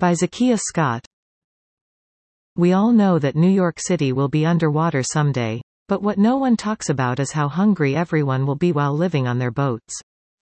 By Zakiya Scott. We all know that New York City will be underwater someday. But what no one talks about is how hungry everyone will be while living on their boats.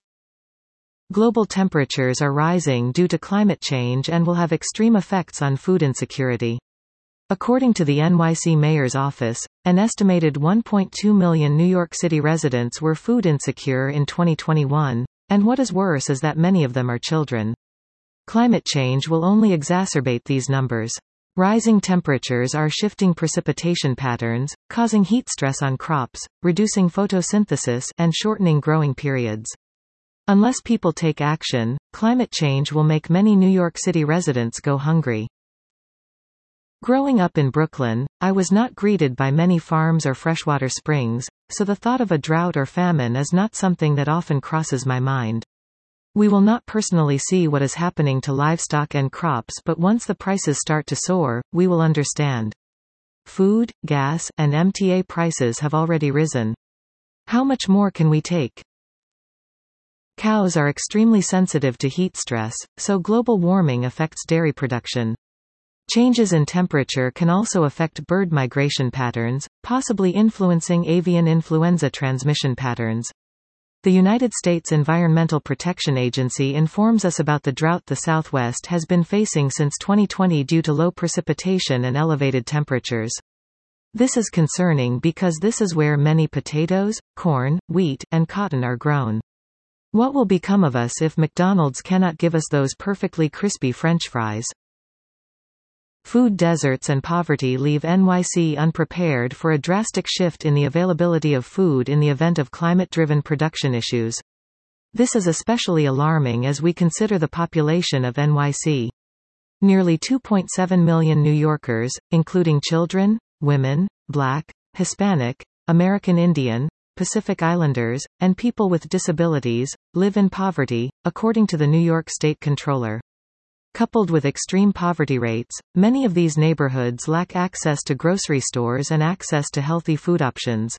Global temperatures are rising due to climate change and will have extreme effects on food insecurity. According to the NYC Mayor's Office, an estimated 1.2 million New York City residents were food insecure in 2021, and what is worse is that many of them are children. Climate change will only exacerbate these numbers. Rising temperatures are shifting precipitation patterns, causing heat stress on crops, reducing photosynthesis, and shortening growing periods. Unless people take action, climate change will make many New York City residents go hungry. Growing up in Brooklyn, I was not greeted by many farms or freshwater springs, so the thought of a drought or famine is not something that often crosses my mind. We will not personally see what is happening to livestock and crops, but once the prices start to soar, we will understand. Food, gas, and MTA prices have already risen. How much more can we take? Cows are extremely sensitive to heat stress, so global warming affects dairy production. Changes in temperature can also affect bird migration patterns, possibly influencing avian influenza transmission patterns. The United States Environmental Protection Agency informs us about the drought the Southwest has been facing since 2020 due to low precipitation and elevated temperatures. This is concerning because this is where many potatoes, corn, wheat, and cotton are grown. What will become of us if McDonald's cannot give us those perfectly crispy French fries? Food deserts and poverty leave NYC unprepared for a drastic shift in the availability of food in the event of climate-driven production issues. This is especially alarming as we consider the population of NYC. Nearly 2.7 million New Yorkers, including children, women, Black, Hispanic, American Indian, Pacific Islanders, and people with disabilities, live in poverty, according to the New York State Comptroller. Coupled with extreme poverty rates, many of these neighborhoods lack access to grocery stores and access to healthy food options.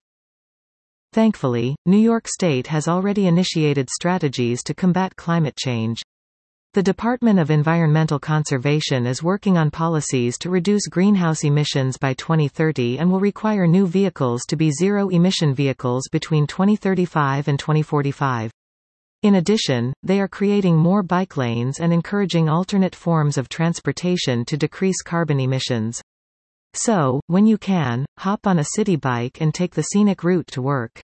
Thankfully, New York State has already initiated strategies to combat climate change. The Department of Environmental Conservation is working on policies to reduce greenhouse emissions by 2030 and will require new vehicles to be zero-emission vehicles between 2035 and 2045. In addition, they are creating more bike lanes and encouraging alternate forms of transportation to decrease carbon emissions. So, when you can, hop on a city bike and take the scenic route to work.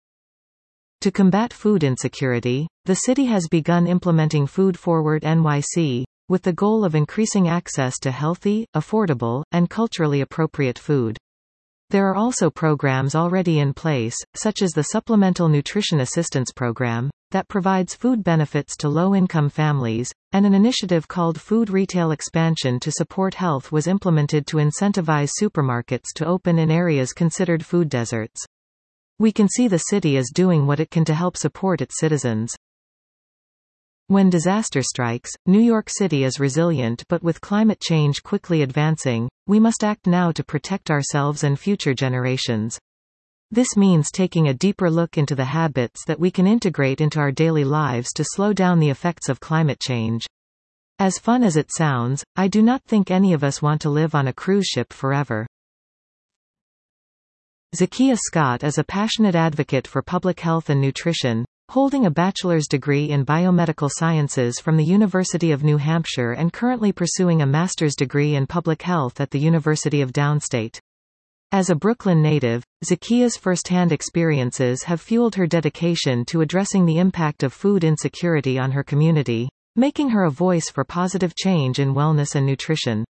To combat food insecurity, the city has begun implementing Food Forward NYC, with the goal of increasing access to healthy, affordable, and culturally appropriate food. There are also programs already in place, such as the Supplemental Nutrition Assistance Program, that provides food benefits to low-income families, and an initiative called Food Retail Expansion to Support Health was implemented to incentivize supermarkets to open in areas considered food deserts. We can see the city is doing what it can to help support its citizens. When disaster strikes, New York City is resilient, but with climate change quickly advancing, we must act now to protect ourselves and future generations. This means taking a deeper look into the habits that we can integrate into our daily lives to slow down the effects of climate change. As fun as it sounds, I do not think any of us want to live on a cruise ship forever. Zakiya Scott is a passionate advocate for public health and nutrition, holding a bachelor's degree in biomedical sciences from the University of New Hampshire and currently pursuing a master's degree in public health at the University of Downstate. As a Brooklyn native, Zakiya's first-hand experiences have fueled her dedication to addressing the impact of food insecurity on her community, making her a voice for positive change in wellness and nutrition.